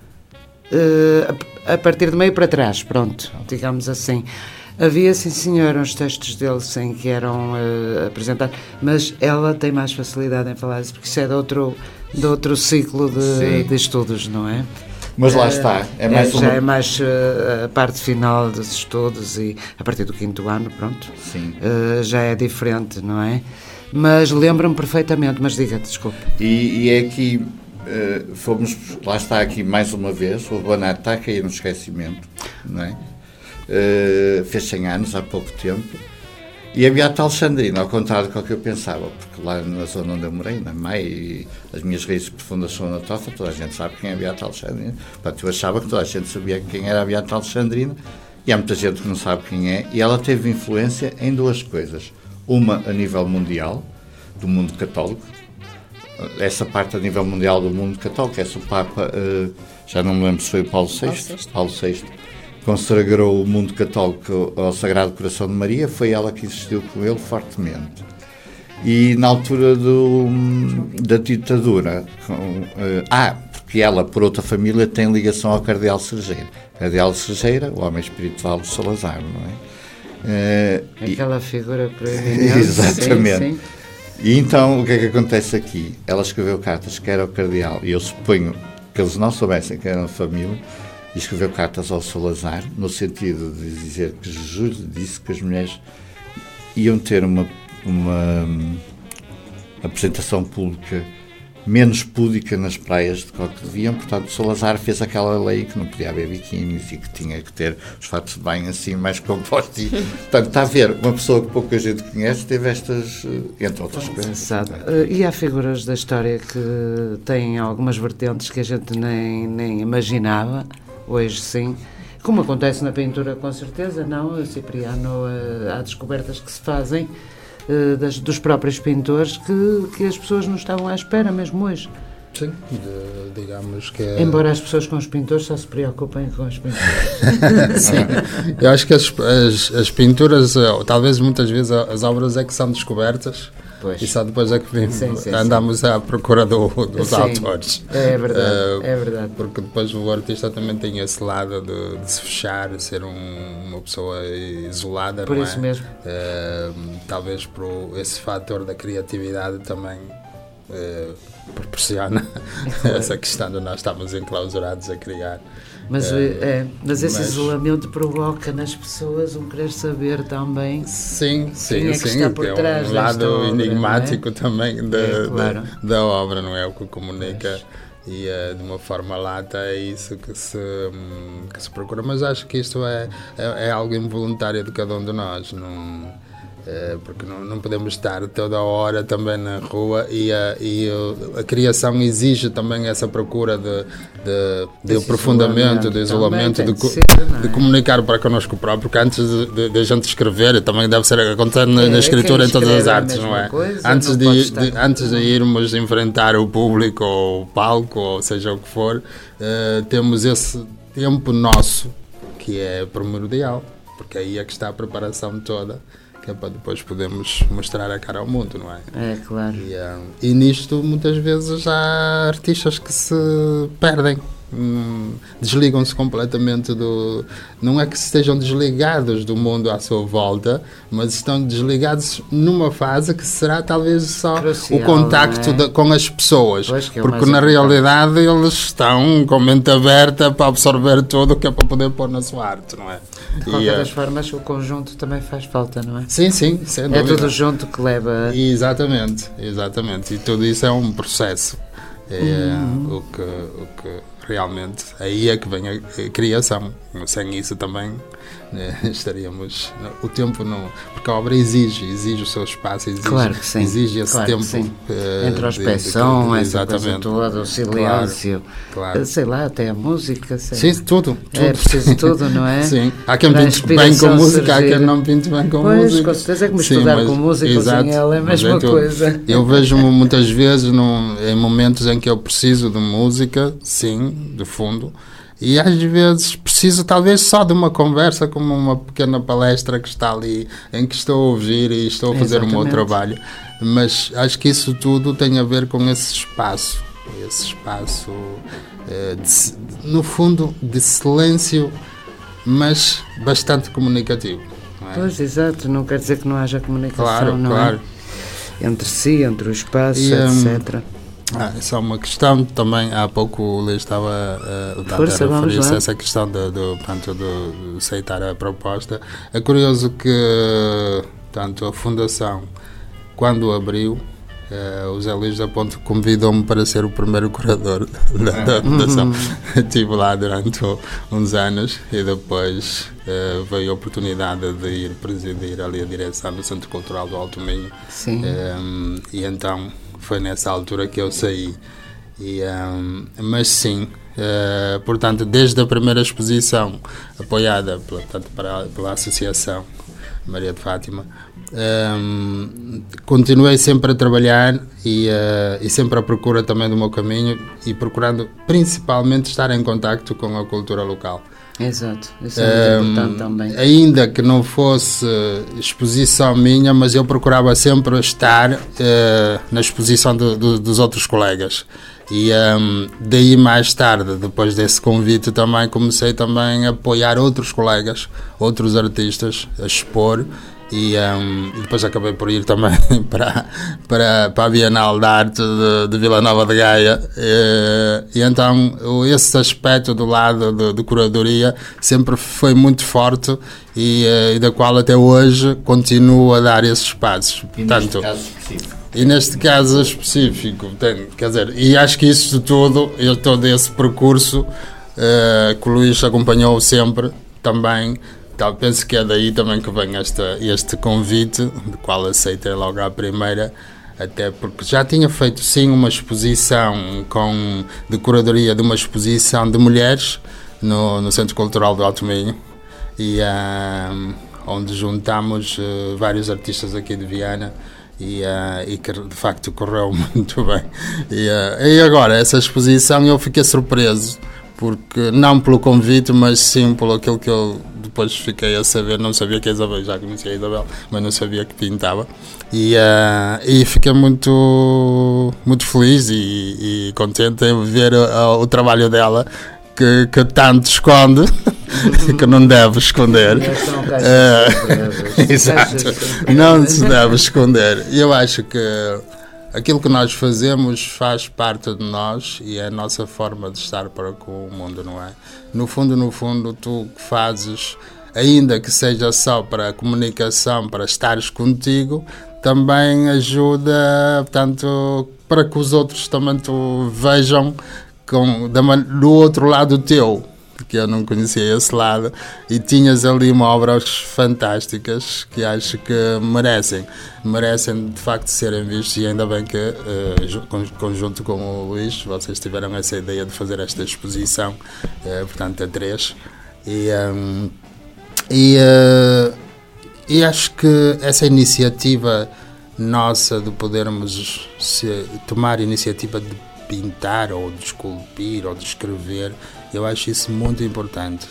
uh, a, a partir de meio para trás, pronto, digamos assim. Havia, sim senhor, uns textos dele sim, que eram uh, apresentados, mas ela tem mais facilidade em falar isso, porque isso é de outro, de outro ciclo de, de estudos, não é? Mas lá está. É mais é, uma... Já é mais uh, a parte final dos estudos e a partir do quinto ano, pronto, Sim. Uh, já é diferente, não é? Mas lembro-me perfeitamente, mas diga, desculpe. E, e é aqui, uh, fomos, lá está aqui mais uma vez, o Rubaná está a cair no esquecimento, não é? Uh, fez cem anos há pouco tempo, e a Beata Alexandrina, ao contrário do que eu pensava, porque lá na zona onde eu morei, na Maia, e as minhas raízes profundas são na Tofa, toda a gente sabe quem é a Beata Alexandrina. Portanto, eu achava que toda a gente sabia quem era a Beata Alexandrina, e há muita gente que não sabe quem é, e ela teve influência em duas coisas. Uma a nível mundial, do mundo católico, essa parte a nível mundial do mundo católico, essa o Papa, uh, já não me lembro se foi o Paulo sexto, Paulo sexto, consagrou o mundo católico ao Sagrado Coração de Maria, foi ela que insistiu com ele fortemente. E na altura do, da ditadura, com, uh, ah, porque ela, por outra família, tem ligação ao Cardeal Cerejeira. Cardeal Cerejeira, o homem espiritual do Salazar, não é? Uh, Aquela e, figura proeminente. Exatamente. Sim, sim. E então, o que é que acontece aqui? Ela escreveu cartas que era o Cardeal, e eu suponho que eles não soubessem que eram família, e escreveu cartas ao Salazar, no sentido de dizer que Jesus disse que as mulheres iam ter uma, uma um, apresentação pública menos púdica nas praias de que deviam. Portanto, o Salazar fez aquela lei que não podia haver biquínis e que tinha que ter os fatos de banho assim mais compostos. E, portanto, está a ver, uma pessoa que pouca gente conhece teve estas, entre outras coisas. E há figuras da história que têm algumas vertentes que a gente nem, nem imaginava. Hoje sim, como acontece na pintura com certeza, não, Cipriano, há descobertas que se fazem das, dos próprios pintores que, que as pessoas não estavam à espera mesmo hoje. Sim, de, digamos que é... Embora as pessoas com os pintores só se preocupem com os pintores. Sim, eu acho que as, as, as pinturas, talvez muitas vezes as obras é que são descobertas. Pois. E só depois é que vimos, sim, sim, andamos sim. à procura do, dos sim, autores. É verdade, uh, é verdade. Porque depois o artista também tem esse lado de, de se fechar, de ser um, uma pessoa isolada, por não isso é? mesmo. Uh, talvez por esse fator da criatividade também uh, proporciona claro. essa questão de nós estarmos enclausurados a criar. Mas, uh, é, mas esse mas, isolamento provoca nas pessoas um querer saber também sim, sim, quem é sim, que está por trás é um lado obra, enigmático é? também da, é, claro. da, da obra, não é? O que comunica mas. e uh, de uma forma lata é isso que se, um, que se procura. Mas acho que isto é, é, é algo involuntário de cada um de nós, não... É, porque não, não podemos estar toda a hora também na rua e a, e a, a criação exige também essa procura de, de, de aprofundamento, de isolamento, de, de, ser, de comunicar para connosco próprio, porque antes de, de, de a gente escrever, também deve ser acontecer na, é, na escritura em todas as artes, não é? Coisa, antes, não de, de, antes de irmos enfrentar o público ou o palco, ou seja o que for, uh, temos esse tempo nosso que é primordial, porque aí é que está a preparação toda, que é para depois podermos mostrar a cara ao mundo, não é? É, claro. E, um, e nisto, muitas vezes, há artistas que se perdem, hum, desligam-se completamente do... Não é que estejam desligados do mundo à sua volta, mas estão desligados numa fase que será talvez só crucial, o contacto é? de, com as pessoas. Pois, é porque, na realidade, eles estão com a mente aberta para absorver tudo o que é para poder pôr na sua arte, não é? De qualquer das formas, o conjunto também faz falta, não é? Sim, sim. Sem é tudo junto que leva... Exatamente, exatamente. E tudo isso é um processo. É uhum. o, que, o que realmente... Aí é que vem a, a criação. Sem isso também né? Estaríamos, o tempo não, porque a obra exige, exige o seu espaço, exige, claro que sim, exige esse claro tempo, uh, introspeção, de, de, de, essa coisa toda, o silêncio, claro, claro. Sei lá, até a música, sei. Sim, tudo, tudo. É preciso tudo, não é? Sim, há quem pinte bem com música, surgir. Há quem não pinte bem com pois, música. Com certeza é como sim, estudar mas, com música, exato, sem ela é a mesma é coisa. Eu vejo-me muitas vezes num, em momentos em que eu preciso de música, sim, de fundo. E às vezes preciso talvez só de uma conversa, como uma pequena palestra que está ali, em que estou a ouvir e estou a fazer Exatamente. O meu trabalho. Mas acho que isso tudo tem a ver com esse espaço, esse espaço, eh, de, no fundo, de silêncio, mas bastante comunicativo. Não é? Pois, exato, não quer dizer que não haja comunicação, claro, não claro. é? Entre si, entre o espaço, e, etcétera. Ah, é só uma questão também, há pouco o Luís estava uh, a referir-se a essa questão de, de, portanto, de aceitar a proposta. É curioso que tanto a Fundação, quando abriu, uh, o Zé Luís da Ponte convidou-me para ser o primeiro curador da, da Fundação. Uhum. Estive lá durante uns anos e depois uh, veio a oportunidade de ir presidir ali a direção do Centro Cultural do Alto Minho. Sim. Um, e então foi nessa altura que eu saí. E, um, mas sim, uh, portanto, desde a primeira exposição, apoiada pela, portanto, para, pela Associação Maria de Fátima, um, continuei sempre a trabalhar e, uh, e sempre à procura também do meu caminho e procurando principalmente estar em contacto com a cultura local. Exato, isso é muito um, importante também. Ainda que não fosse exposição minha, mas eu procurava sempre estar uh, na exposição do, do, dos outros colegas. E um, daí mais tarde, depois desse convite, também comecei também a apoiar outros colegas, outros artistas, a expor. E um, depois acabei por ir também para, para, para a Bienal de Arte de, de Vila Nova de Gaia. E, e então esse aspecto do lado de, de curadoria sempre foi muito forte e, e da qual até hoje continuo a dar esses espaços. E Portanto, neste caso específico? E neste caso específico, tem, quer dizer, e acho que isso tudo, eu, todo esse percurso uh, que o Luís acompanhou sempre também. Então, penso que é daí também que vem esta, este convite, do qual aceitei logo à primeira, até porque já tinha feito sim uma exposição com, de curadoria de uma exposição de mulheres no, no Centro Cultural do Alto Minho, e, um, onde juntámos uh, vários artistas aqui de Viana, e, uh, e que de facto correu muito bem. E, uh, e agora, essa exposição eu fiquei surpreso, porque não pelo convite, mas sim pelo aquilo que eu depois fiquei a saber. Não sabia que a Isabel, já conhecia a Isabel, mas não sabia que pintava. E, uh, e fiquei muito, muito feliz e, e contente em ver o, o trabalho dela, que, que tanto esconde, que não deve esconder. Uh, exato, não se deve esconder. E eu acho que aquilo que nós fazemos faz parte de nós e é a nossa forma de estar para com o mundo, não é? No fundo, no fundo, tu que fazes, ainda que seja só para a comunicação, para estares contigo, também ajuda, portanto, para que os outros também tu vejam com, do outro lado teu, que eu não conhecia esse lado, e tinhas ali uma obras fantásticas que acho que merecem, merecem de facto serem vistos, e ainda bem que, uh, conjunto com o Luís, vocês tiveram essa ideia de fazer esta exposição, uh, portanto, a três, e, um, e, uh, e acho que essa iniciativa nossa de podermos se, tomar a iniciativa de pintar, ou de esculpir, ou de escrever, eu acho isso muito importante.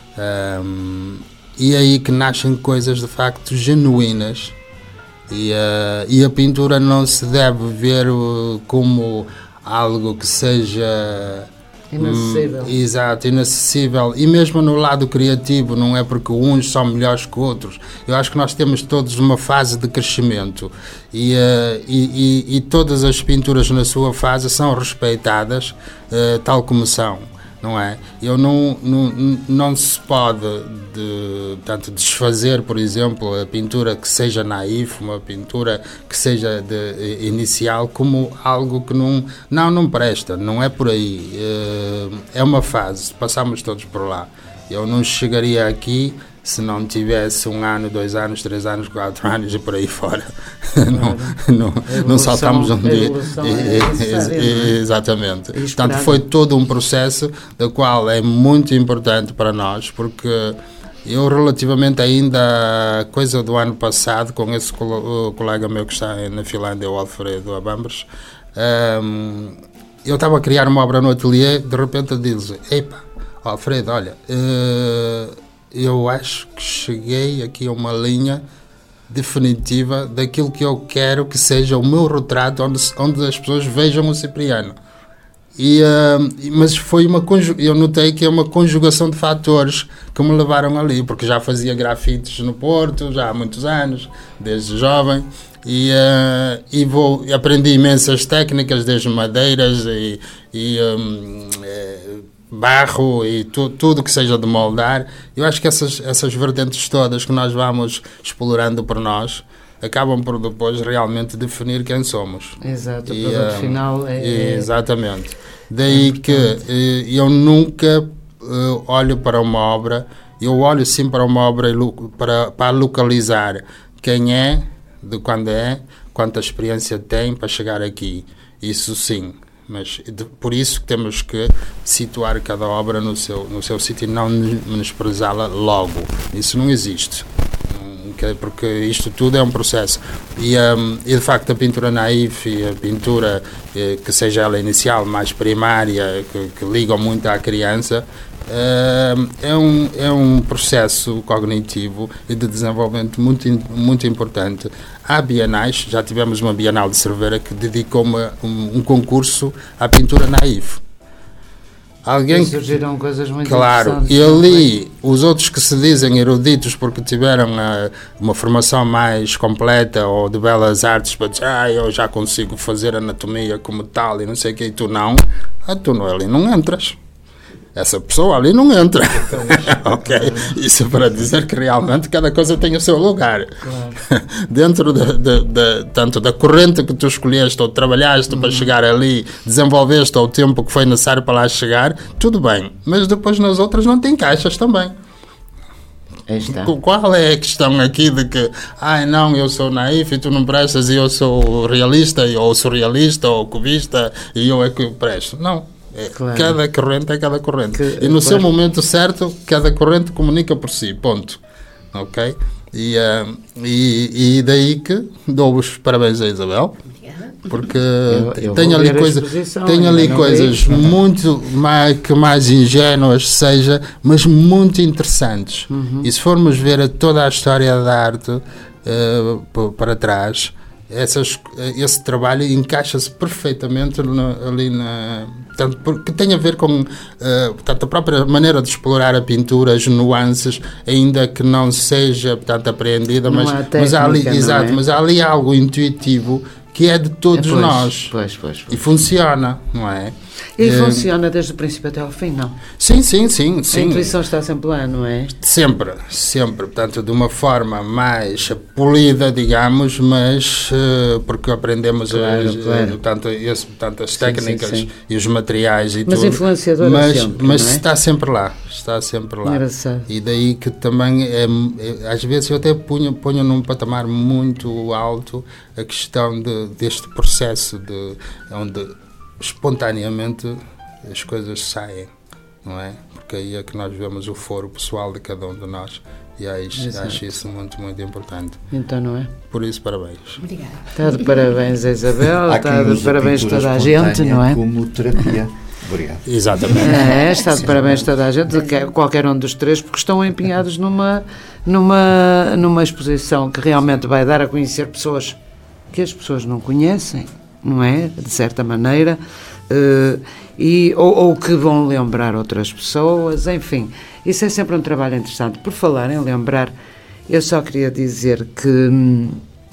Um, e é aí que nascem coisas de facto genuínas. E, uh, e a pintura não se deve ver uh, como algo que seja inacessível. Hum, exato, inacessível. E mesmo no lado criativo, não é porque uns são melhores que outros. Eu acho que nós temos todos uma fase de crescimento e, uh, e, e, e todas as pinturas na sua fase são respeitadas uh, tal como são, não é? Eu não, não, não se pode de, tanto desfazer, por exemplo, a pintura que seja naif, uma pintura que seja de, inicial, como algo que não, não, não presta, não é por aí. É uma fase, passamos todos por lá. Eu não chegaria aqui se não tivesse um ano, dois anos, três anos, quatro anos e por aí fora, não, não, não saltamos um dia. É exatamente. Portanto, foi todo um processo do qual é muito importante para nós, porque eu, relativamente ainda à coisa do ano passado, com esse colega meu que está na Finlândia, o Alfredo Abambres, um, eu estava a criar uma obra no ateliê, de repente ele diz: epa, Alfredo, olha, uh, eu acho que cheguei aqui a uma linha definitiva daquilo que eu quero que seja o meu retrato, onde, onde as pessoas vejam o Cipriano. E, uh, mas foi uma eu notei que é uma conjugação de fatores que me levaram ali, porque já fazia grafites no Porto já há muitos anos, desde jovem, e, uh, e vou, aprendi imensas técnicas, desde madeiras e, e um, é, barro e tu, tudo que seja de moldar. Eu acho que essas, essas vertentes todas que nós vamos explorando por nós acabam por depois realmente definir quem somos. Exato, o e, produto uh, final é... é exatamente. Daí é que uh, eu nunca uh, olho para uma obra, eu olho sim para uma obra para, para localizar quem é, de quando é, quanta experiência tem para chegar aqui. Isso sim. Mas de, por isso que temos que situar cada obra no seu, no seu sítio e não menosprezá-la logo. Isso não existe. Porque isto tudo é um processo. E, um, e de facto a pintura naif e a pintura eh, que seja ela inicial, mais primária, que, que ligam muito à criança, eh, é, um, é um processo cognitivo e de desenvolvimento muito, muito importante. Há bienais, já tivemos uma Bienal de Cerveira que dedicou uma, um, um concurso à pintura naif. Alguém surgiram coisas muito claro, e ali os outros que se dizem eruditos porque tiveram uh, uma formação mais completa ou de belas artes para dizer, ah, eu já consigo fazer anatomia como tal e não sei o que, e tu não, ah, tu não, ali não entras. Essa pessoa ali não entra. Ok? Isso para dizer que realmente cada coisa tem o seu lugar. Claro. Dentro de, de, de, tanto da corrente que tu escolheste ou trabalhaste uhum. para chegar ali, desenvolveste ao tempo que foi necessário para lá chegar, tudo bem. Mas depois nas outras não te encaixas também. Está. Qual é a questão aqui de que, ai ah, não, eu sou naif e tu não prestas e eu sou realista ou surrealista ou cubista e eu é que presto? Não. É, claro. Cada corrente é cada corrente. Que, e no claro. seu momento certo, cada corrente comunica por si. Ponto. Ok? E, uh, e, e daí que dou os parabéns a Isabel. Porque eu, eu tem ali, coisa, tem ali coisas muito mais, que mais ingênuas seja, mas muito interessantes. Uhum. E se formos ver toda a história da arte uh, para trás, essas, esse trabalho encaixa-se perfeitamente no, ali na... Portanto, porque tem a ver com uh, portanto, a própria maneira de explorar a pintura, as nuances, ainda que não seja portanto, apreendida, não mas, há técnica, mas, há ali, exato, é? mas há ali algo intuitivo que é de todos é, pois, nós pois, pois, pois. E funciona, não é? E é, funciona desde o princípio até ao fim, não? Sim, sim, sim, sim. A intuição está sempre lá, não é? Sempre, sempre, portanto, de uma forma mais polida, digamos, mas uh, porque aprendemos claro, as, claro. Portanto, esse, portanto, as técnicas sim, sim, sim. e os materiais e mas tudo. Influenciadora mas sempre, Mas não é? está sempre lá, está sempre lá. Engraçado. E daí que também, é, é, às vezes eu até ponho, ponho num patamar muito alto a questão de, deste processo de onde espontaneamente as coisas saem, não é? Porque aí é que nós vemos o foro pessoal de cada um de nós e acho, acho isso muito, muito importante. Então, não é? Por isso, parabéns. Obrigada. Está de parabéns a Isabel, está de parabéns toda a gente, não é? Como terapia. Obrigado. Exatamente. É, está de parabéns toda a gente, qualquer um dos três, porque estão empenhados numa, numa, numa exposição que realmente vai dar a conhecer pessoas que as pessoas não conhecem, não é? De certa maneira, uh, e, ou, ou que vão lembrar outras pessoas, enfim, isso é sempre um trabalho interessante. Por falar em lembrar, eu só queria dizer que hum,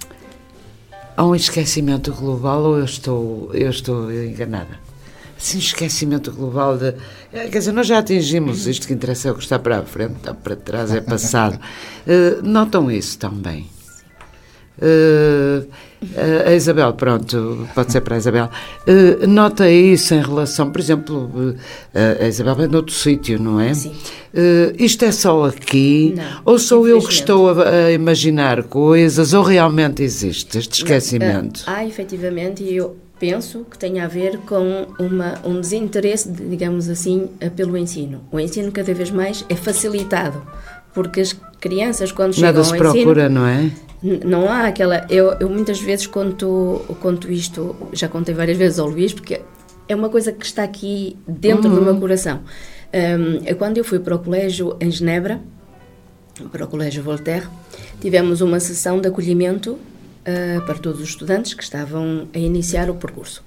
há um esquecimento global, ou eu estou, eu estou enganada? Assim, esquecimento global de... Quer dizer, nós já atingimos isto que interessa é o que está para a frente, está para trás, é passado. Uh, notam isso também? Uh, A Isabel, pronto, pode ser para a Isabel. Uh, nota isso em relação, por exemplo, uh, a Isabel vem de outro sítio, não é? Sim. Uh, isto é só aqui? Não, ou sou eu que estou a, a imaginar coisas, ou realmente existe este esquecimento? Não, uh, há, efetivamente, e eu penso que tem a ver com uma, um desinteresse, digamos assim, pelo ensino. O ensino cada vez mais é facilitado, porque as crianças, quando chegam Nada ao se ensino... procura, não é? Não há aquela... Eu, eu muitas vezes conto, conto isto, já contei várias vezes ao Luís, porque é uma coisa que está aqui dentro uhum. do meu coração. Um, quando eu fui para o colégio em Genebra, para o colégio Voltaire, tivemos uma sessão de acolhimento uh, para todos os estudantes que estavam a iniciar o percurso.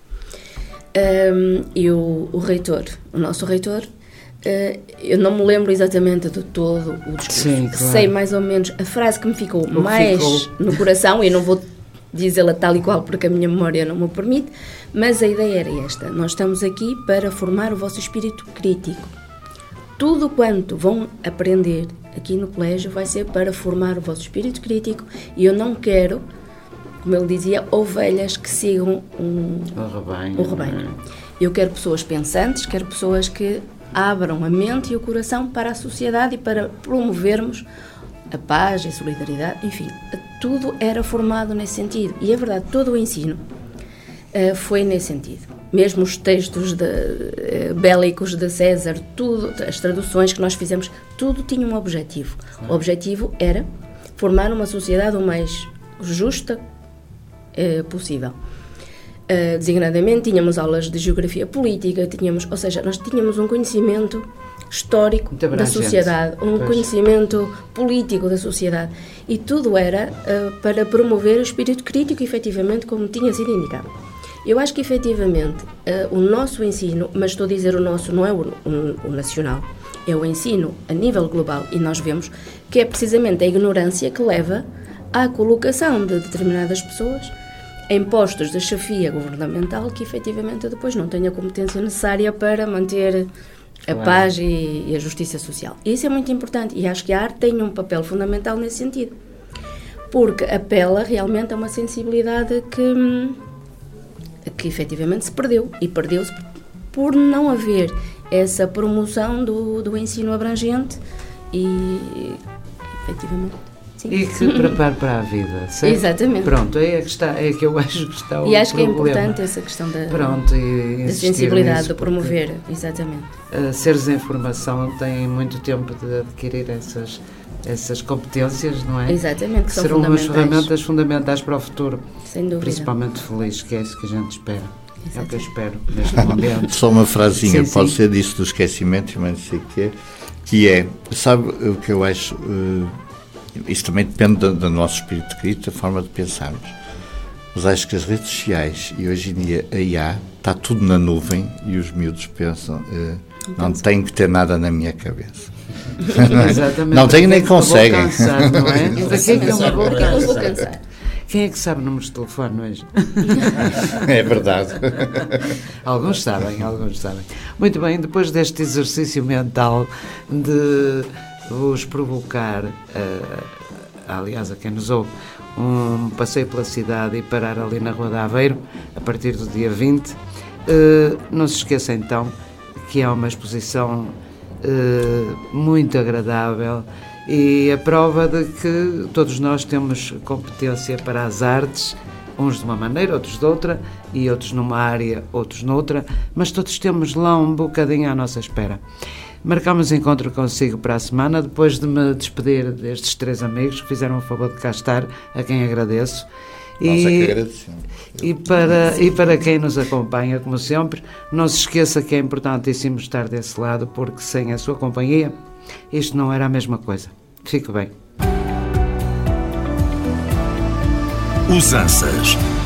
Um, e o, o reitor, o nosso reitor, Uh, eu não me lembro exatamente de todo o discurso. Sim, claro. Sei mais ou menos a frase que me ficou o mais ficou. no coração, e não vou dizê-la tal e qual porque a minha memória não me permite, mas a ideia era esta: nós estamos aqui para formar o vosso espírito crítico. Tudo quanto vão aprender aqui no colégio vai ser para formar o vosso espírito crítico, e eu não quero, como ele dizia, ovelhas que sigam um, o rebanho. O rebanho. Eu quero pessoas pensantes, quero pessoas que abram a mente e o coração para a sociedade e para promovermos a paz, a solidariedade, enfim, tudo era formado nesse sentido. E é verdade, todo o ensino uh, foi nesse sentido. Mesmo os textos de, uh, bélicos de César, tudo, as traduções que nós fizemos, tudo tinha um objetivo. O objetivo era formar uma sociedade o mais justa uh, possível. Uh, designadamente, tínhamos aulas de geografia política, tínhamos, ou seja, nós tínhamos um conhecimento histórico da sociedade, um pois. conhecimento político da sociedade, e tudo era uh, para promover o espírito crítico, efetivamente, como tinha sido indicado. Eu acho que, efetivamente, uh, o nosso ensino, mas estou a dizer o nosso, não é o, o, o nacional, é o ensino a nível global, e nós vemos que é precisamente a ignorância que leva à colocação de determinadas pessoas em postos de chefia governamental que efetivamente depois não têm a competência necessária para manter a claro. paz e, e a justiça social. E isso é muito importante, e acho que a arte tem um papel fundamental nesse sentido, porque apela realmente a uma sensibilidade que, que efetivamente se perdeu, e perdeu-se por não haver essa promoção do, do ensino abrangente e efetivamente... Sim. E que prepare para a vida, certo? Exatamente. Pronto, é que, está, é que eu acho que está o E acho problema. que é importante essa questão da, Pronto, e da sensibilidade, de promover, exatamente. Uh, seres em formação têm muito tempo de adquirir essas, essas competências, não é? Exatamente, que são serão fundamentais. umas ferramentas fundamentais para o futuro. Sem dúvida. Principalmente feliz, que é isso que a gente espera. Exatamente. É o que eu espero neste momento. Só uma frasinha, sim, pode sim. ser disso do esquecimento, mas não sei o que é, que é, sabe o que eu acho... Uh, isso também depende do, do nosso espírito crítico, da forma de pensarmos. Mas acho que as redes sociais e hoje em dia a I A está tudo na nuvem e os miúdos pensam eh, não tenho que ter nada na minha cabeça. Exatamente. Não tenho nem conseguem. Cansar, não é? Daqui que eu me vou cansar. Eu vou cansar. Quem é que sabe números de telefone hoje? É verdade. Alguns sabem, alguns sabem. Muito bem, depois deste exercício mental de vos provocar, uh, aliás, a quem nos ouve, um passeio pela cidade e parar ali na Rua de Aveiro, a partir do dia vinte. Uh, não se esqueça então que é uma exposição uh, muito agradável e a prova de que todos nós temos competência para as artes, uns de uma maneira, outros de outra, e outros numa área, outros noutra, mas todos temos lá um bocadinho à nossa espera. Marcamos encontro consigo para a semana, depois de me despedir destes três amigos que fizeram o favor de cá estar, a quem agradeço. Nós e, é que agradecemos. E para, e para quem nos acompanha, como sempre, não se esqueça que é importantíssimo estar desse lado, porque sem a sua companhia, isto não era a mesma coisa. Fique bem. Usanças.